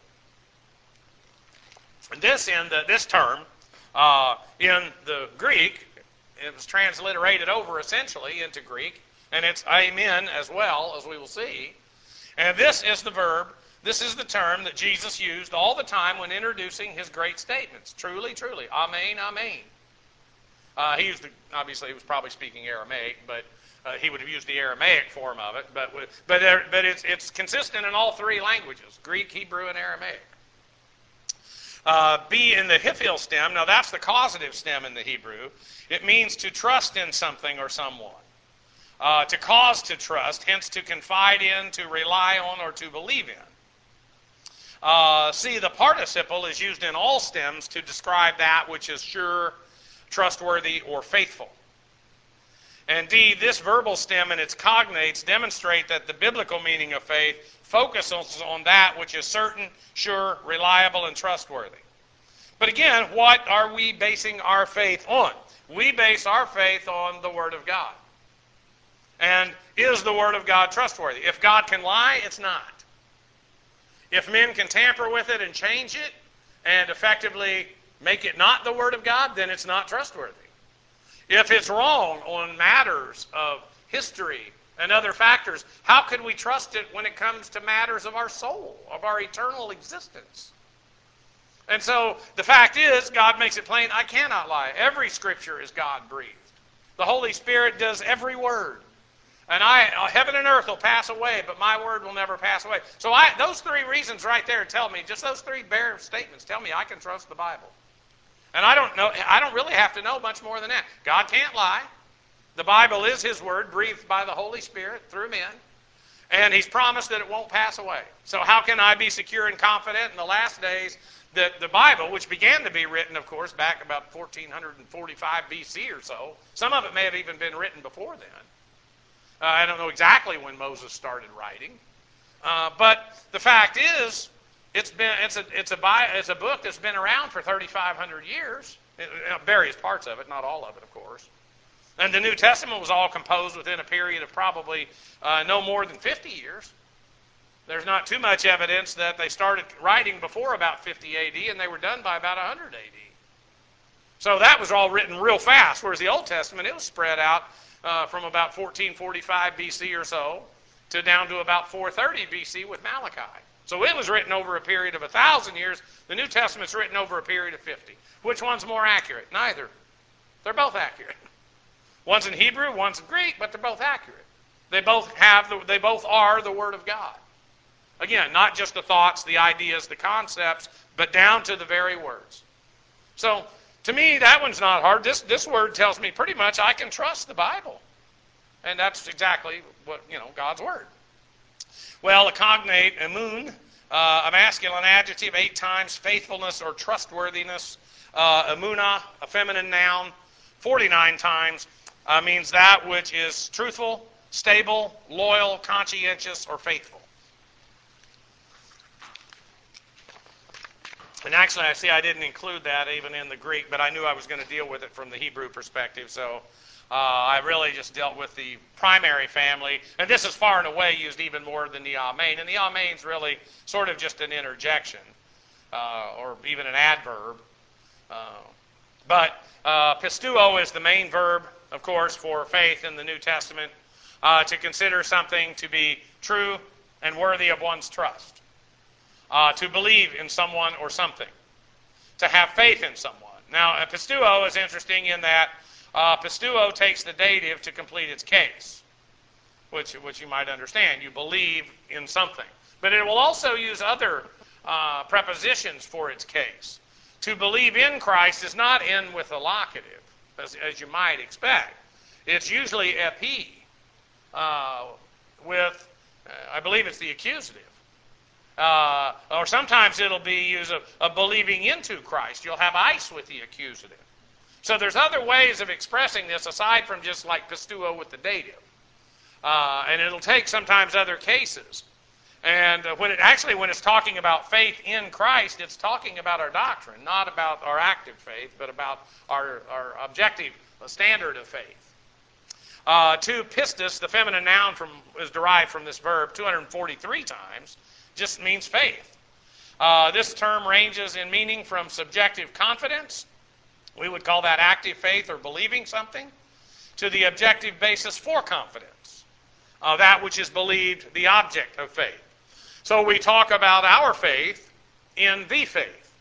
And this in the, this term uh, in the Greek, it was transliterated over essentially into Greek, and it's amen as well, as we will see. And this is the verb. This is the term that Jesus used all the time when introducing his great statements. Truly, truly. Amen, amen. Uh, he used, the, obviously, he was probably speaking Aramaic, but uh, he would have used the Aramaic form of it. But but there, but it's it's consistent in all three languages: Greek, Hebrew, and Aramaic. Uh, be in the Hiphil stem. Now that's the causative stem in the Hebrew. It means to trust in something or someone. Uh, to cause to trust, hence to confide in, to rely on, or to believe in. Uh, see, the participle is used in all stems to describe that which is sure, trustworthy, or faithful. Indeed, this verbal stem and its cognates demonstrate that the biblical meaning of faith focuses on that which is certain, sure, reliable, and trustworthy. But again, what are we basing our faith on? We base our faith on the Word of God. And is the Word of God trustworthy? If God can lie, it's not. If men can tamper with it and change it and effectively make it not the Word of God, then it's not trustworthy. If it's wrong on matters of history and other factors, how could we trust it when it comes to matters of our soul, of our eternal existence? And so the fact is, God makes it plain, I cannot lie. Every Scripture is God-breathed. The Holy Spirit does every word. And I, heaven and earth will pass away, but my word will never pass away. So I, those three reasons right there tell me, just those three bare statements tell me I can trust the Bible. And I don't know, I don't really have to know much more than that. God can't lie. The Bible is His Word, breathed by the Holy Spirit through men. And He's promised that it won't pass away. So how can I be secure and confident in the last days that the Bible, which began to be written, of course, back about fourteen forty-five B C or so, some of it may have even been written before then. Uh, I don't know exactly when Moses started writing. Uh, but the fact is, It's been it's a it's a it's a book that's been around for thirty-five hundred years, various parts of it, not all of it, of course. And the New Testament was all composed within a period of probably uh, no more than fifty years. There's not too much evidence that they started writing before about fifty A D and they were done by about one hundred A D. So that was all written real fast, whereas the Old Testament, it was spread out uh, from about fourteen forty-five B C or so to down to about four thirty B C with Malachi. So it was written over a period of a thousand years. The New Testament's written over a period of fifty. Which one's more accurate? Neither. They're both accurate. One's in Hebrew, one's in Greek, but they're both accurate. They both have, the, they both are the Word of God. Again, not just the thoughts, the ideas, the concepts, but down to the very words. So to me, that one's not hard. This this word tells me pretty much I can trust the Bible, and that's exactly what you know God's Word. Well, a cognate, emun, uh, a masculine adjective, eight times, faithfulness or trustworthiness. Uh, emunah, a feminine noun, forty-nine times, uh, means that which is truthful, stable, loyal, conscientious, or faithful. And actually, I see I didn't include that even in the Greek, but I knew I was going to deal with it from the Hebrew perspective, so uh, I really just dealt with the primary family. And this is far and away used even more than the amen. And the amen's really sort of just an interjection, uh, or even an adverb. Uh, but uh, pistuo is the main verb, of course, for faith in the New Testament, uh, to consider something to be true and worthy of one's trust. Uh, to believe in someone or something, to have faith in someone. Now, a pistuo is interesting in that uh, pistuo takes the dative to complete its case, which, which you might understand. You believe in something. But it will also use other uh, prepositions for its case. To believe in Christ is not in with a locative, as, as you might expect. It's usually epi, uh, with, uh, I believe it's the accusative. Uh, or sometimes it'll be used of, of believing into Christ. You'll have ice with the accusative. So there's other ways of expressing this aside from just like pistuo with the dative. Uh, and it'll take sometimes other cases. And uh, when it actually when it's talking about faith in Christ, it's talking about our doctrine, not about our active faith, but about our, our objective standard of faith. Uh, to pistis, the feminine noun from is derived from this verb two hundred forty-three times. Just means faith. Uh, this term ranges in meaning from subjective confidence, we would call that active faith or believing something, to the objective basis for confidence, uh, that which is believed, the object of faith. So we talk about our faith in the faith.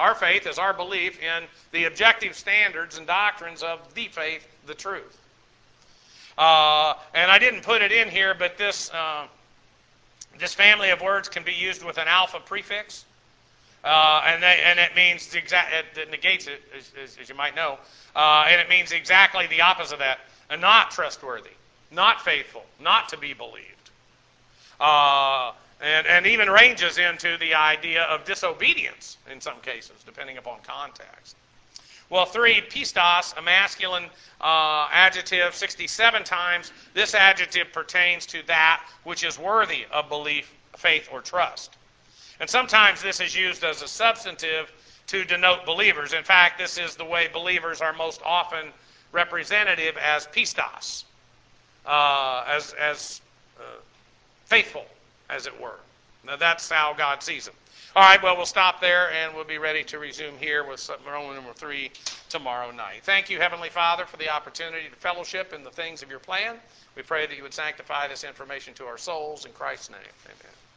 Our faith is our belief in the objective standards and doctrines of the faith, the truth. Uh, and I didn't put it in here, but this uh, this family of words can be used with an alpha prefix, uh, and they, and it means exact. It, it negates it, as, as you might know, uh, and it means exactly the opposite of that: uh, not trustworthy, not faithful, not to be believed, uh, and and even ranges into the idea of disobedience in some cases, depending upon context. Well, three, pistos, a masculine uh, adjective, sixty-seven times. This adjective pertains to that which is worthy of belief, faith, or trust. And sometimes this is used as a substantive to denote believers. In fact, this is the way believers are most often representative as pistos, uh, as, as uh, faithful, as it were. Now, that's how God sees them. All right, well, we'll stop there, and we'll be ready to resume here with Roman number three tomorrow night. Thank you, Heavenly Father, for the opportunity to fellowship in the things of your plan. We pray that you would sanctify this information to our souls. In Christ's name, amen.